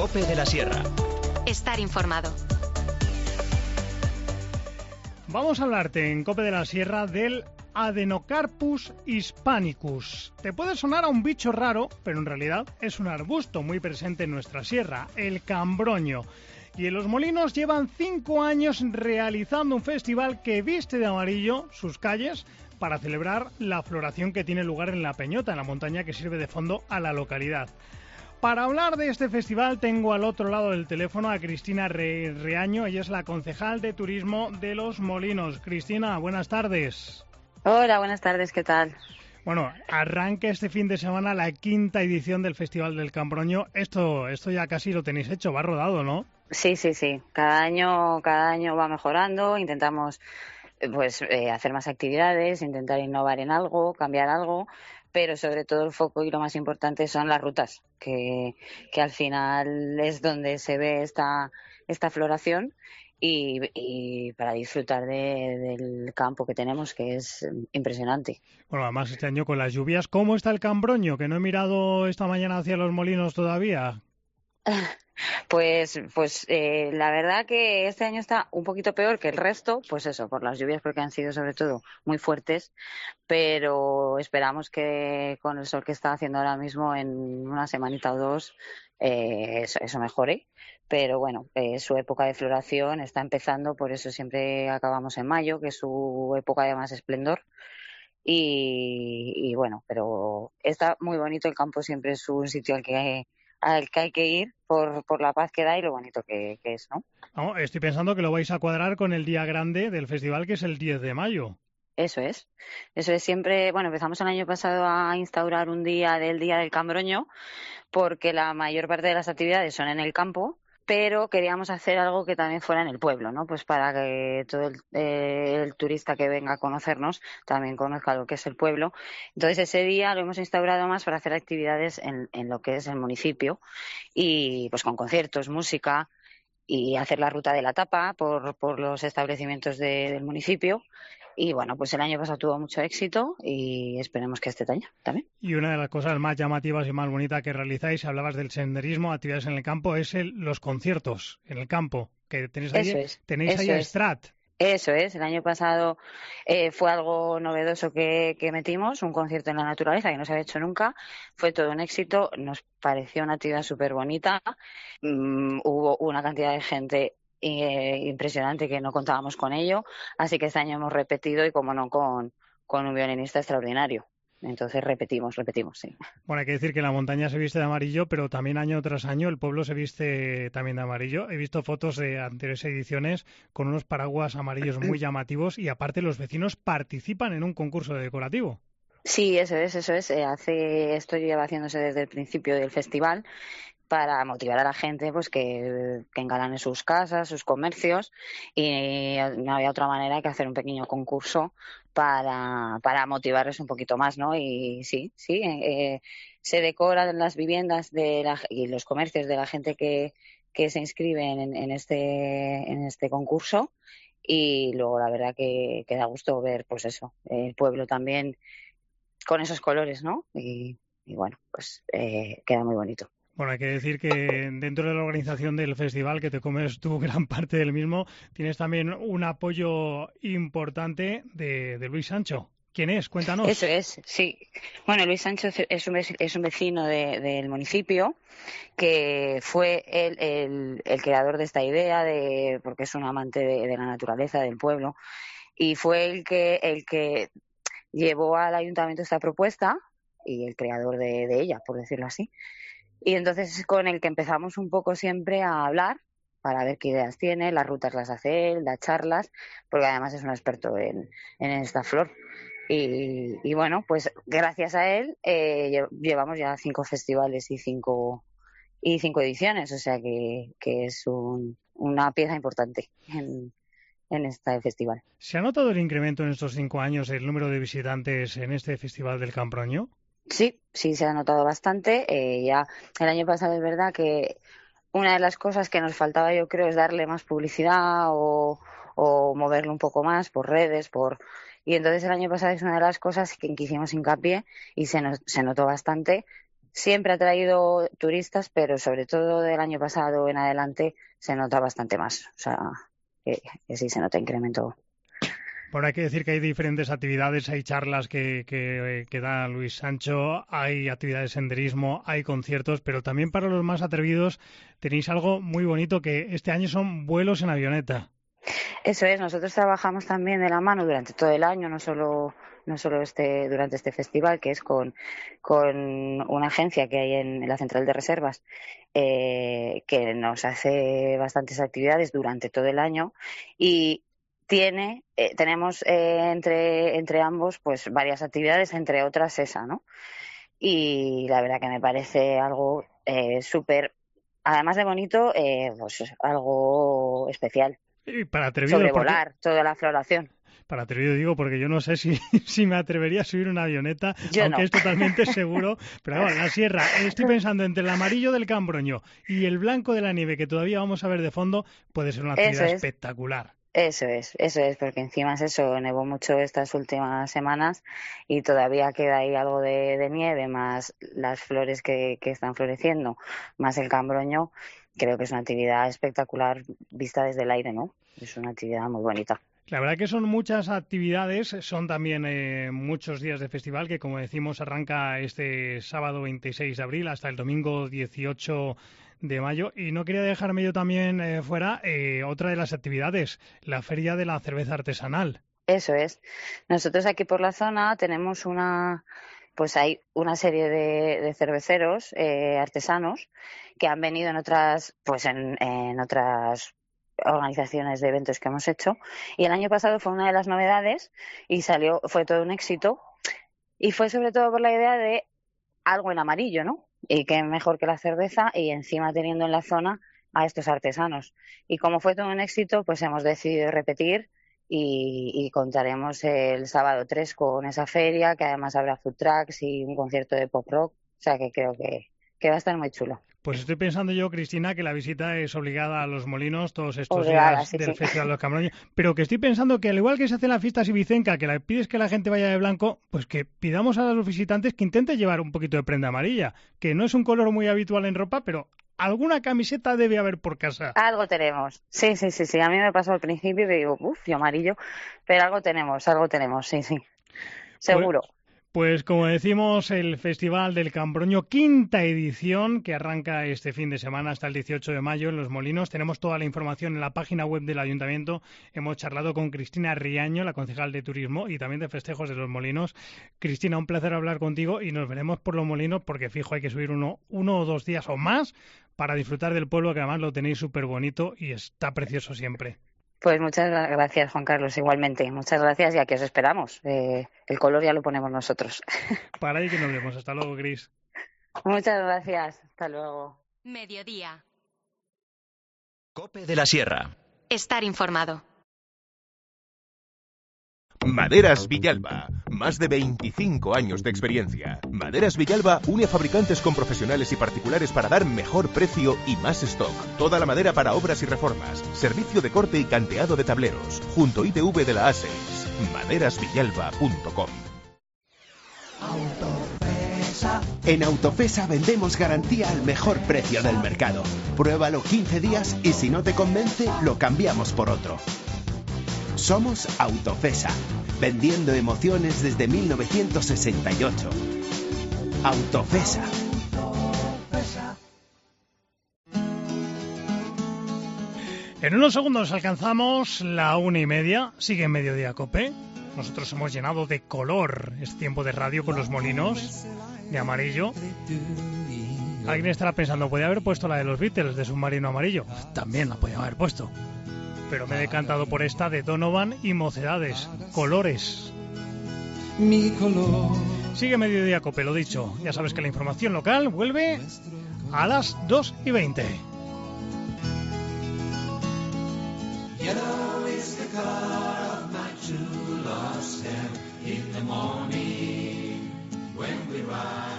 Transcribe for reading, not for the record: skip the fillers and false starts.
COPE de la Sierra. Estar informado. Vamos a hablarte en COPE de la Sierra del Adenocarpus hispanicus. Te puede sonar a un bicho raro, pero en realidad es un arbusto muy presente en nuestra sierra, el cambroño. Y en Los Molinos llevan 5 años realizando un festival que viste de amarillo sus calles para celebrar la floración que tiene lugar en La Peñota, en la montaña que sirve de fondo a la localidad. Para hablar de este festival tengo al otro lado del teléfono a Cristina Reaño. Ella es la concejal de turismo de Los Molinos. Cristina, buenas tardes. Hola, buenas tardes, ¿qué tal? Bueno, arranca este fin de semana la 5ª edición del Festival del Cambroño. Esto ya casi lo tenéis hecho, va rodado, ¿no? Sí. Cada año va mejorando. Intentamos hacer más actividades, intentar innovar en algo, cambiar algo, pero sobre todo el foco y lo más importante son las rutas, que al final es donde se ve esta floración y para disfrutar del campo que tenemos, que es impresionante. Bueno, además este año con las lluvias, ¿cómo está el Cambroño? Que no he mirado esta mañana hacia Los Molinos todavía. Pues la verdad que este año está un poquito peor que el resto, pues eso, por las lluvias, porque han sido sobre todo muy fuertes, pero esperamos que con el sol que está haciendo ahora mismo en una semanita o dos eso mejore. Pero bueno, su época de floración está empezando, por eso siempre acabamos en mayo, que es su época de más esplendor. Y bueno, pero está muy bonito, el campo siempre es un sitio al que hay que ir por la paz que da y lo bonito que es, ¿no? No, estoy pensando que lo vais a cuadrar con el día grande del festival, que es el 10 de mayo. Eso es siempre. Bueno, empezamos el año pasado a instaurar un día del Cambroño, porque la mayor parte de las actividades son en el campo, pero queríamos hacer algo que también fuera en el pueblo, ¿no? Pues para que todo el turista que venga a conocernos también conozca lo que es el pueblo. Entonces ese día lo hemos instaurado más para hacer actividades en lo que es el municipio y pues con conciertos, música y hacer la ruta de la tapa por los establecimientos del municipio. Y bueno, pues el año pasado tuvo mucho éxito y esperemos que este año también. Y una de las cosas más llamativas y más bonitas que realizáis, hablabas del senderismo, actividades en el campo, es los conciertos en el campo, que tenéis ahí a Strat. Eso es, el año pasado fue algo novedoso que metimos, un concierto en la naturaleza que no se había hecho nunca, fue todo un éxito, nos pareció una actividad súper bonita, hubo una cantidad de gente impresionante que no contábamos con ello, así que este año hemos repetido y como no con un violinista extraordinario. Entonces repetimos, sí. Bueno, hay que decir que la montaña se viste de amarillo, pero también año tras año el pueblo se viste también de amarillo. He visto fotos de anteriores ediciones con unos paraguas amarillos muy llamativos y aparte los vecinos participan en un concurso decorativo. Sí, eso es. Esto lleva haciéndose desde el principio del festival para motivar a la gente pues que engalane sus casas, sus comercios, y no había otra manera que hacer un pequeño concurso para motivarles un poquito más, ¿no? Y sí, se decoran las viviendas y los comercios de la gente que se inscribe en este concurso, y luego la verdad que da gusto ver pues eso, el pueblo también con esos colores, ¿no? Y bueno, pues queda muy bonito. Bueno, hay que decir que dentro de la organización del festival, que te comes tú gran parte del mismo, tienes también un apoyo importante de Luis Sancho. ¿Quién es? Cuéntanos. Eso es, sí. Bueno, Luis Sancho es un vecino del municipio, que fue el creador de esta idea, porque es un amante de la naturaleza, del pueblo, y fue el que llevó al ayuntamiento esta propuesta y el creador de ella, por decirlo así. Y entonces es con el que empezamos un poco siempre a hablar para ver qué ideas tiene, las rutas las hace él, da charlas, porque además es un experto en esta flor. Y bueno, pues gracias a él llevamos ya 5 festivales y 5 ediciones, o sea que es una pieza importante en este festival. ¿Se ha notado el incremento en estos 5 años el número de visitantes en este Festival del Cambroño? Sí, se ha notado bastante. Ya el año pasado es verdad que una de las cosas que nos faltaba, yo creo, es darle más publicidad o moverlo un poco más por redes, y entonces el año pasado es una de las cosas que hicimos hincapié y se notó bastante, siempre ha traído turistas, pero sobre todo del año pasado en adelante se nota bastante más. O sea, que sí se nota incremento. Bueno, hay que decir que hay diferentes actividades, hay charlas que da Luis Sancho, hay actividades de senderismo, hay conciertos, pero también para los más atrevidos tenéis algo muy bonito que este año son vuelos en avioneta. Eso es, nosotros trabajamos también de la mano durante todo el año, no solo durante este festival, que es con una agencia que hay en la central de reservas, que nos hace bastantes actividades durante todo el año y tenemos entre ambos pues varias actividades, entre otras esa, ¿no? Y la verdad que me parece algo súper, además de bonito, pues algo especial. Y para atrevidos, Sobrevolar toda la floración. Para atrevido digo, porque yo no sé si me atrevería a subir una avioneta, yo aunque no. Es totalmente seguro. Pero bueno, la sierra, estoy pensando entre el amarillo del Cambroño y el blanco de la nieve, que todavía vamos a ver de fondo, puede ser una actividad espectacular. Eso es, porque encima es eso, nevó mucho estas últimas semanas y todavía queda ahí algo de nieve, más las flores que están floreciendo, más el Cambroño. Creo que es una actividad espectacular vista desde el aire, ¿no? Es una actividad muy bonita. La verdad que son muchas actividades, son también muchos días de festival que, como decimos, arranca este sábado 26 de abril hasta el domingo 18 de mayo. Y no quería dejarme yo también fuera otra de las actividades, la Feria de la Cerveza Artesanal. Eso es. Nosotros aquí por la zona tenemos pues hay una serie de cerveceros artesanos que han venido en otras, pues en otras organizaciones de eventos que hemos hecho, y el año pasado fue una de las novedades y fue todo un éxito, y fue sobre todo por la idea de algo en amarillo, ¿no? Y qué mejor que la cerveza, y encima teniendo en la zona a estos artesanos. Y como fue todo un éxito, pues hemos decidido repetir y contaremos el sábado 3 con esa feria, que además habrá food trucks y un concierto de pop rock, o sea que creo que va a estar muy chulo. Pues estoy pensando yo, Cristina, que la visita es obligada a Los Molinos todos estos días del Festival de los Cambroños, pero que estoy pensando que al igual que se hacen las fiestas ibicenca, que le pides que la gente vaya de blanco, pues que pidamos a los visitantes que intenten llevar un poquito de prenda amarilla, que no es un color muy habitual en ropa, pero alguna camiseta debe haber por casa. Algo tenemos, sí, a mí me pasó al principio y digo, yo amarillo, pero algo tenemos, sí, seguro. Pues como decimos, el Festival del Cambroño, quinta edición, que arranca este fin de semana hasta el 18 de mayo en Los Molinos. Tenemos toda la información en la página web del Ayuntamiento. Hemos charlado con Cristina Riaño, la concejal de Turismo y también de Festejos de Los Molinos. Cristina, un placer hablar contigo y nos veremos por Los Molinos porque fijo hay que subir uno o 2 días o más para disfrutar del pueblo, que además lo tenéis súper bonito y está precioso siempre. Pues muchas gracias, Juan Carlos, igualmente. Muchas gracias y aquí os esperamos. El color ya lo ponemos nosotros. Para ahí que nos vemos. Hasta luego, Cris. Muchas gracias. Hasta luego. Mediodía. COPE de la Sierra. Estar informado. Maderas Villalba, más de 25 años de experiencia. Maderas Villalba une fabricantes con profesionales y particulares para dar mejor precio y más stock. Toda la madera para obras y reformas. Servicio de corte y canteado de tableros. Junto ITV de la A6. Maderasvillalba.com. En Autofesa vendemos garantía al mejor precio del mercado. Pruébalo 15 días y si no te convence, lo cambiamos por otro. Somos Autofesa, vendiendo emociones desde 1968. Autofesa. En unos segundos alcanzamos la 1:30. Sigue en Mediodía Cope. Nosotros hemos llenado de color este tiempo de radio con Los Molinos, de amarillo. Alguien estará pensando, ¿podría haber puesto la de los Beatles, de Submarino Amarillo? También la podía haber puesto. Pero me he decantado por esta de Donovan y Mocedades, Colores. Mi color. Sigue Mediodía Cope, lo dicho. Ya sabes que la información local vuelve a las 2:20. Yellow is the color of my true lost hair. In the morning when we rise.